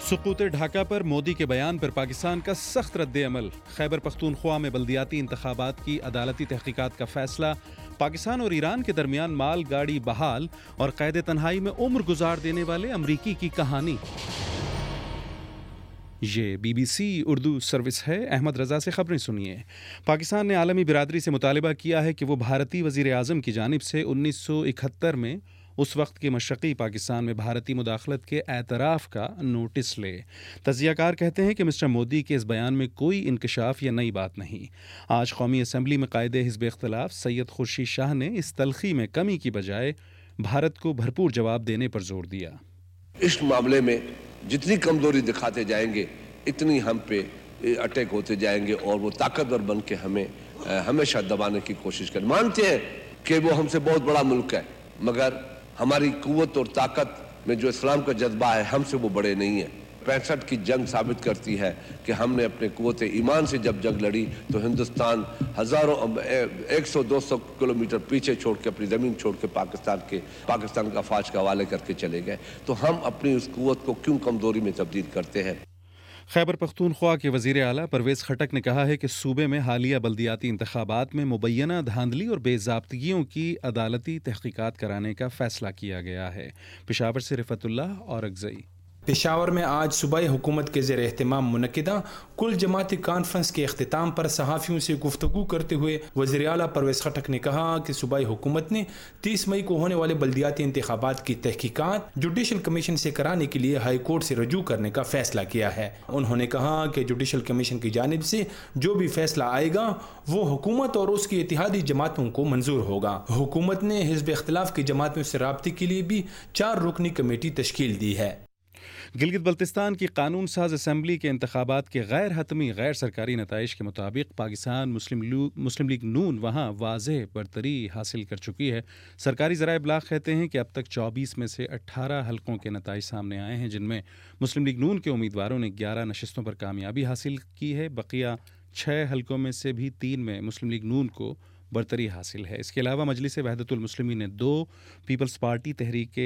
سقوط ڈھاکہ پر مودی کے بیان پر پاکستان کا سخت رد عمل۔ خیبر پختونخوا میں بلدیاتی انتخابات کی عدالتی تحقیقات کا فیصلہ۔ پاکستان اور ایران کے درمیان مال گاڑی بحال اور قید تنہائی میں عمر گزار دینے والے امریکی کی کہانی۔ یہ BBC اردو سروس ہے۔ احمد رضا سے خبریں سنیے۔ پاکستان نے عالمی برادری سے مطالبہ کیا ہے کہ وہ بھارتی وزیر اعظم کی جانب سے 1971 میں اس وقت کے مشرقی پاکستان میں بھارتی مداخلت کے اعتراف کا نوٹس لے۔ تجزیہ کار کہتے ہیں کہ مسٹر مودی کے اس بیان میں کوئی انکشاف یا نئی بات نہیں۔ آج قومی اسمبلی میں قائد حزب اختلاف سید خورشید شاہ نے اس تلخی میں کمی کی بجائے بھارت کو بھرپور جواب دینے پر زور دیا۔ اس معاملے میں جتنی کمزوری دکھاتے جائیں گے اتنی ہم پہ اٹیک ہوتے جائیں گے اور وہ طاقتور بن کے ہمیں ہمیشہ دبانے کی کوشش کریں۔ مانتے ہیں کہ وہ ہم سے بہت بڑا ملک ہے، مگر ہماری قوت اور طاقت میں جو اسلام کا جذبہ ہے ہم سے وہ بڑے نہیں ہیں۔ 65 کی جنگ ثابت کرتی ہے کہ ہم نے اپنے قوت ایمان سے جب جنگ لڑی تو ہندوستان 100-200 کلومیٹر پیچھے چھوڑ کے اپنی زمین چھوڑ کے پاکستان کا فوج کے حوالے کر کے چلے گئے، تو ہم اپنی اس قوت کو کیوں کمزوری میں تبدیل کرتے ہیں؟ خیبر پختونخوا کے وزیر اعلیٰ پرویز خٹک نے کہا ہے کہ صوبے میں حالیہ بلدیاتی انتخابات میں مبینہ دھاندلی اور بے ضابطگیوں کی عدالتی تحقیقات کرانے کا فیصلہ کیا گیا ہے۔ پشاور سے رفعت اللہ اورکزئی۔ پشاور میں آج صوبائی حکومت کے زیر اہتمام منعقدہ کل جماعتی کانفرنس کے اختتام پر صحافیوں سے گفتگو کرتے ہوئے وزیر اعلیٰ پرویز خٹک نے کہا کہ صوبائی حکومت نے 30 مئی کو ہونے والے بلدیاتی انتخابات کی تحقیقات جوڈیشل کمیشن سے کرانے کے لیے ہائی کورٹ سے رجوع کرنے کا فیصلہ کیا ہے۔ انہوں نے کہا کہ جوڈیشل کمیشن کی جانب سے جو بھی فیصلہ آئے گا وہ حکومت اور اس کی اتحادی جماعتوں کو منظور ہوگا۔ حکومت نے حزب اختلاف کی جماعتوں سے رابطے کے لیے بھی 4 رکنی کمیٹی تشکیل دی ہے۔ گلگت بلتستان کی قانون ساز اسمبلی کے انتخابات کے غیر حتمی غیر سرکاری نتائج کے مطابق پاکستان مسلم لیگ نون وہاں واضح برتری حاصل کر چکی ہے۔ سرکاری ذرائع ابلاغ کہتے ہیں کہ اب تک 24 میں سے 18 حلقوں کے نتائج سامنے آئے ہیں، جن میں مسلم لیگ نون کے امیدواروں نے 11 نشستوں پر کامیابی حاصل کی ہے۔ بقیہ 6 حلقوں میں سے بھی 3 میں مسلم لیگ نون کو برتری حاصل ہے۔ اس کے علاوہ مجلس وحدت المسلمین نے 2، پیپلز پارٹی تحریک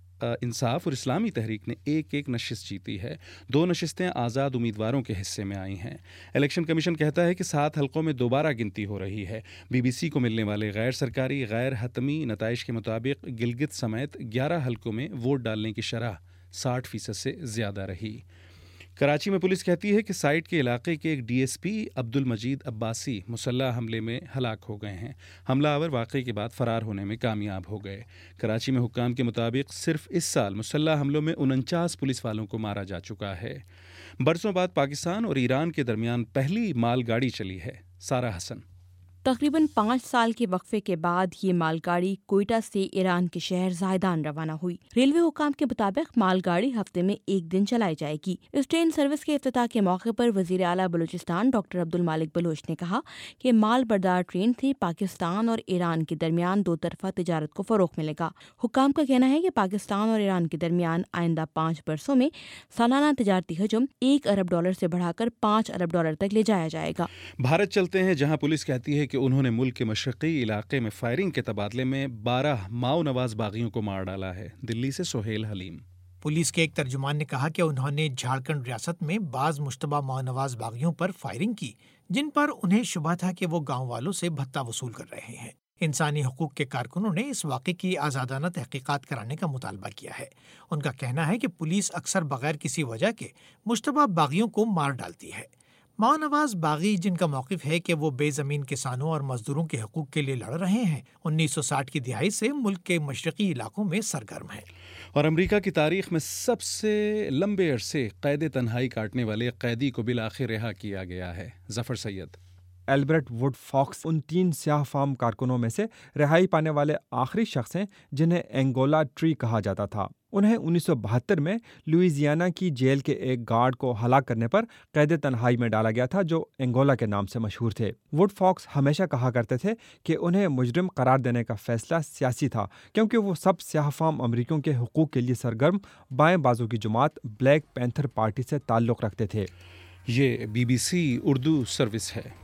انصاف اور اسلامی تحریک نے 1 نشست جیتی ہے۔ 2 نشستیں آزاد امیدواروں کے حصے میں آئی ہیں۔ الیکشن کمیشن کہتا ہے کہ 7 حلقوں میں دوبارہ گنتی ہو رہی ہے۔ BBC کو ملنے والے غیر سرکاری غیر حتمی نتائج کے مطابق گلگت سمیت 11 حلقوں میں ووٹ ڈالنے کی شرح 60% سے زیادہ رہی۔ کراچی میں پولیس کہتی ہے کہ سائٹ کے علاقے کے ایک DSP عبد المجید عباسی مسلح حملے میں ہلاک ہو گئے ہیں۔ حملہ آور واقعے کے بعد فرار ہونے میں کامیاب ہو گئے۔ کراچی میں حکام کے مطابق صرف اس سال مسلح حملوں میں 49 پولیس والوں کو مارا جا چکا ہے۔ برسوں بعد پاکستان اور ایران کے درمیان پہلی مال گاڑی چلی ہے۔ سارہ حسن۔ تقریباً 5 سال کے وقفے کے بعد یہ مال گاڑی کوئٹہ سے ایران کے شہر زاہدان روانہ ہوئی۔ ریلوے حکام کے مطابق مال گاڑی ہفتے میں 1 دن چلائی جائے گی۔ اس ٹرین سروس کے افتتاح کے موقع پر وزیر اعلیٰ بلوچستان ڈاکٹر عبد المالک بلوچ نے کہا کہ مال بردار ٹرین سے پاکستان اور ایران کے درمیان 2 طرفہ تجارت کو فروغ ملے گا۔ حکام کا کہنا ہے کہ پاکستان اور ایران کے درمیان آئندہ 5 برسوں میں سالانہ تجارتی حجم $1 ارب سے بڑھا کر $5 ارب تک لے جایا جائے گا۔ بھارت چلتے ہیں، جہاں پولیس کہتی ہے کہ انہوں نے ملک کے مشرقی علاقے میں فائرنگ کے تبادلے میں 12 ماؤ نواز باغیوں کو مار ڈالا ہے۔ دلی سے سہیل حلیم۔ پولیس کے ایک ترجمان نے کہا کہ انہوں نے جھارکھنڈ ریاست میں بعض مشتبہ ماؤ نواز باغیوں پر فائرنگ کی، جن پر انہیں شبہ تھا کہ وہ گاؤں والوں سے بھتہ وصول کر رہے ہیں۔ انسانی حقوق کے کارکنوں نے اس واقعے کی آزادانہ تحقیقات کرانے کا مطالبہ کیا ہے۔ ان کا کہنا ہے کہ پولیس اکثر بغیر کسی وجہ کے مشتبہ باغیوں کو مار ڈالتی ہے۔ ماؤ نواز باغی، جن کا موقف ہے کہ وہ بے زمین کسانوں اور مزدوروں کے حقوق کے لیے لڑ رہے ہیں، 1960 کی دہائی سے ملک کے مشرقی علاقوں میں سرگرم ہیں۔ اور امریکہ کی تاریخ میں سب سے لمبے عرصے قید تنہائی کاٹنے والے قیدی کو بالآخر رہا کیا گیا ہے۔ Zafar Syed. Albert Woodfox ان 3 سیاہ فام کارکنوں میں سے رہائی پانے والے آخری شخص ہیں جنہیں اینگولا ٹری کہا جاتا تھا۔ انہیں 1972 میں لوئیزیانا کی جیل کے ایک گارڈ کو ہلاک کرنے پر قید تنہائی میں ڈالا گیا تھا، جو اینگولا کے نام سے مشہور تھے۔ ووڈ فاکس ہمیشہ کہا کرتے تھے کہ انہیں مجرم قرار دینے کا فیصلہ سیاسی تھا، کیونکہ وہ سب سیاہ فام امریکیوں کے حقوق کے لیے سرگرم بائیں بازو کی جماعت بلیک پینتھر پارٹی سے تعلق رکھتے تھے۔ یہ BBC اردو سروس ہے۔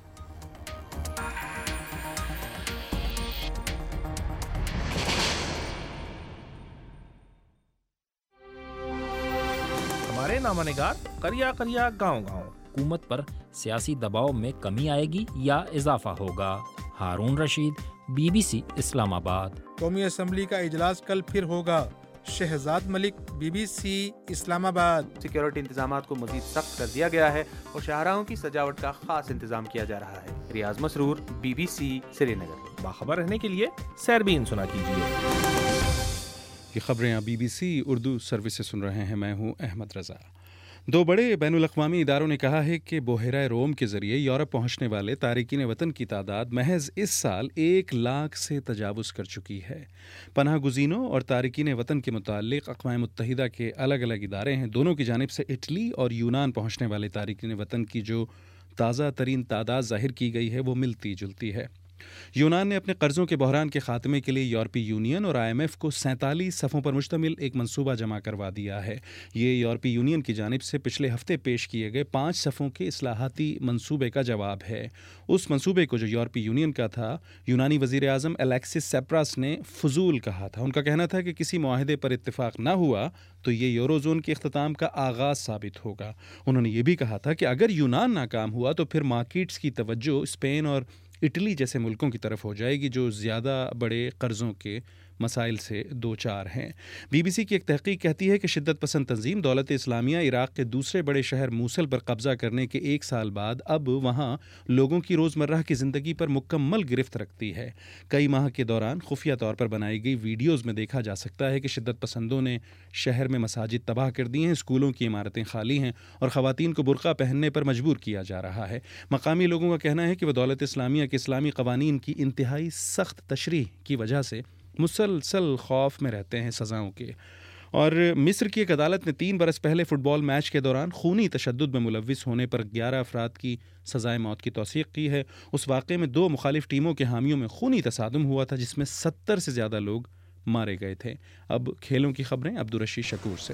ہمارے रहे नामानिगार करिया करिया गाँव गाँव। हुकूमत पर सियासी दबाव में कमी आएगी या इजाफा होगा? हारून रशीद, BBC इस्लामाबाद। कौमी असम्बली का इजलास कल फिर होगा। शहजाद मलिक, BBC इस्लामाबाद। सिक्योरिटी इंतजामात को मजीद सख्त कर दिया गया है और शाहराहों की सजावट का खास इंतजाम किया जा रहा है। रियाज मसरूर, BBC श्रीनगर। बाखबर रहने के लिए सैरबीन सुना कीजिए। ये खबरें आप BBC उर्दू सर्विस से सुन रहे हैं। मैं हूं अहमद रज़ा। दो बड़े बैनुल-अक़वामी इदारों ने कहा है कि बहरा रोम के ज़रिए यूरोप पहुंचने वाले तारिकीन वतन की तादाद महज इस साल 1 लाख से तजावुज़ कर चुकी है। पनाह गुज़ीनों और तारिकीन वतन के मुताल्लिक़ अक़वाम मुत्तहिदा के अलग अलग इदारे हैं। दोनों की जानिब से इटली और यूनान पहुंचने वाले तारिकीन वतन की जो ताज़ा तरीन तादाद ज़ाहिर की गई है वो मिलती जुलती है। यूनान ने अपने कर्ज़ों के बहरान के ख़ात्मे के लिए यूरोपीय यूनियन और IMF को 47 सफ़ों पर मुश्तमिल एक मंसूबा जमा करवा दिया है। ये यूरोपीय यूनियन की जानिब से पिछले हफ्ते पेश किए गए 5 सफ़ों के इस्लाहाती मंसूबे का जवाब है। उस मंसूबे को जो यूरोपीय यूनियन का था, यूनानी वज़ीर आज़म अलेक्सिस सेप्रास ने फजूल कहा था। उनका कहना था कि किसी मुआहदे पर इत्तेफाक न हुआ तो ये यूरोज़ोन के इख्तिताम का आगाज़ साबित होगा। उन्होंने ये भी कहा था कि अगर यूनान नाकाम हुआ तो फिर मार्केट्स की तवज्जो स्पेन और इटली जैसे मुल्कों की तरफ हो जाएगी जो ज़्यादा बड़े कर्ज़ों के मसाइल से दो चार हैं। BBC की एक तहकीक कहती है कि शिद्दत पसंद तंजीम दौलत इस्लामिया इराक़ के दूसरे बड़े शहर मूसल पर कब्ज़ा करने के 1 साल बाद अब वहाँ लोगों की रोज़मर्रा की ज़िंदगी पर मुकम्मल गिरफ्त रखती है। कई माह के दौरान खुफिया तौर पर बनाई गई वीडियोज़ में देखा जा सकता है कि शिद्दत पसंदों ने शहर में मसाजिद तबाह कर दी हैं, स्कूलों की इमारतें खाली हैं और ख़वातीन को बुर्का पहनने पर मजबूर किया जा रहा है। मकामी लोगों का कहना है कि वह दौलत इस्लामिया के इस्लामी क़वानीन की इंतहाई सख्त तशरीह की वजह से मुसलसल खौफ में रहते हैं सज़ाओं के। और मिस्र की एक अदालत ने 3 बरस पहले फ़ुटबॉल मैच के दौरान खूनी तशद्दुद में मुलव्विस होने पर 11 अफराद की सज़ाए मौत की तौसीक़ की है। उस वाक़े में 2 मुखालिफ टीमों के हामियों में खूनी तसादुम हुआ था जिसमें 70 से ज़्यादा लोग मारे गए थे। अब खेलों की खबरें अब्दुल रशीद शकूर से।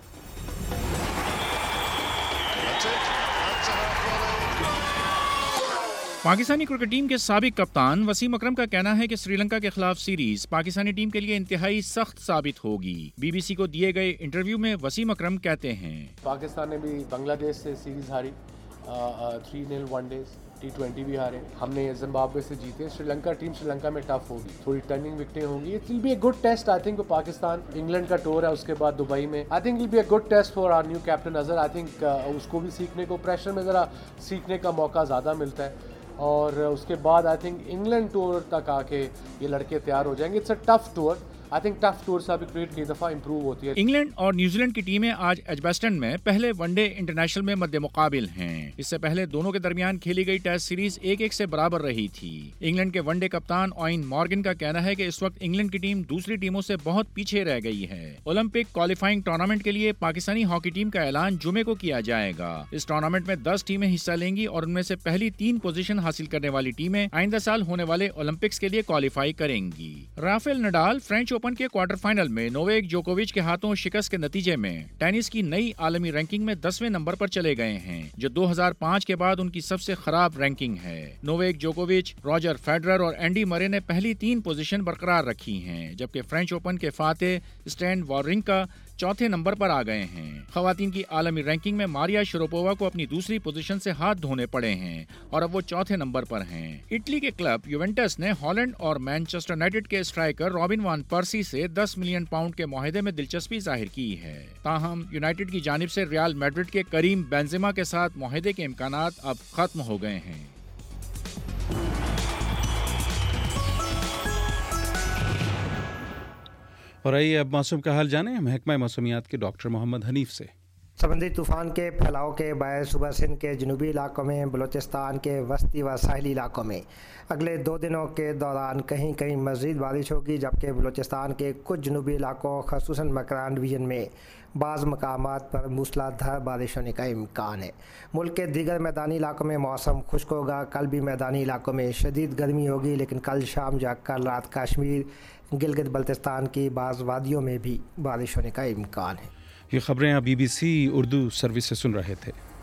पाकिस्तानी क्रिकेट टीम के साबिक कप्तान वसीम अकरम का कहना है कि श्रीलंका के खिलाफ सीरीज पाकिस्तानी टीम के लिए इंतहाई सख्त साबित होगी। BBC को दिए गए इंटरव्यू में वसीम अकरम कहते हैं, पाकिस्तान ने भी बांग्लादेश से सीरीज हारी, 3-0 वनडेज, T20 भी हारे, हमने जिम्बाब्वे से जीते। श्रीलंका में टफ होगी, थोड़ी टर्निंग विकेटें होंगी। It will be a good test I think. Pakistan England का टूर है, उसके बाद दुबई में। I think will be a good test for our new captain Azhar. I think उसको भी सीखने को, प्रेशर में ज़रा सीखने का मौका ज़्यादा मिलता है और उसके बाद आई थिंक इंग्लैंड टूर तक आके ये लड़के तैयार हो जाएंगे। It's a tough tour. I think tough tour से अभी क्रिकेट कई दफ़ा इंप्रूव होती है। इंग्लैंड और न्यूजीलैंड की टीमें आज एजबेस्टन में पहले वनडे इंटरनेशनल में मद्दे मुकाबिल हैं। इससे पहले दोनों के दरमियान खेली गई टेस्ट सीरीज 1-1 से बराबर रही थी। इंग्लैंड के वनडे कप्तान ऑयन मॉर्गन का कहना है कि इस वक्त इंग्लैंड की टीम दूसरी टीमों से बहुत पीछे रह गई है। ओलंपिक क्वालिफाइंग टूर्नामेंट के लिए पाकिस्तानी हॉकी टीम का ऐलान जुमे को किया जाएगा। इस टूर्नामेंट में 10 टीमें हिस्सा लेंगी और उनमें से पहली 3 पोजीशन हासिल करने वाली टीमें आइंदा साल होने वाले ओलंपिक्स के लिए क्वालिफाई करेंगी। राफेल नडाल फ्रेंच ओपन के क्वार्टर फाइनल में नोवेक जोकोविच के हाथों शिकस्त के नतीजे में टेनिस की नई आलमी रैंकिंग में 10वें नंबर पर चले गए हैं, जो 2005 के बाद उनकी सबसे खराब रैंकिंग है। नोवेक जोकोविच, रॉजर फेडरर और एंडी मरे ने पहली 3 पोजीशन बरकरार रखी हैं, जबकि फ्रेंच ओपन के फातेह स्टैन वॉवरिंका चौथे नंबर पर आ गए हैं। खवातीन की आलमी रैंकिंग में मारिया शरापोवा को अपनी दूसरी पोजीशन से हाथ धोने पड़े हैं और अब वो चौथे नंबर पर हैं। इटली के क्लब यूवेंटस ने हॉलैंड और मैनचेस्टर यूनाइटेड के स्ट्राइकर रॉबिन वान पर्सी से 10 मिलियन पाउंड के मुआहदे में दिलचस्पी जाहिर की है। ताहम यूनाइटेड की जानिब से रियल मैड्रिड के करीम बेंजेमा के साथ मुआहदे के इम्कानात अब खत्म हो गए हैं। और आइए अब मौसम का हाल जानें महकमा मौसमियात के डॉक्टर मोहम्मद हनीफ से। समंदरी तूफ़ान के फैलाव के बायस सुबह सिंध के जनूबी इलाकों में, बलूचिस्तान के वस्ती व साहिली इलाकों में अगले 2 दिनों के दौरान कहीं कहीं मज़ीद बारिश होगी, जबकि बलूचिस्तान के कुछ जनूबी इलाकों ख़ुसूसन मकरान डिवीज़न में बाज़ मकामात पर मूसलाधार बारिश होने का इम्कान है। मुल्क के दीगर मैदानी इलाकों में मौसम खुश्क होगा। कल भी मैदानी इलाकों में शदीद गर्मी होगी, लेकिन कल शाम या कल रात कश्मीर, गिलगित बल्तिस्तान की बाज़ वादियों में भी बारिश होने का इम्कान है। ये खबरें आप BBC उर्दू सर्विस से सुन रहे थे।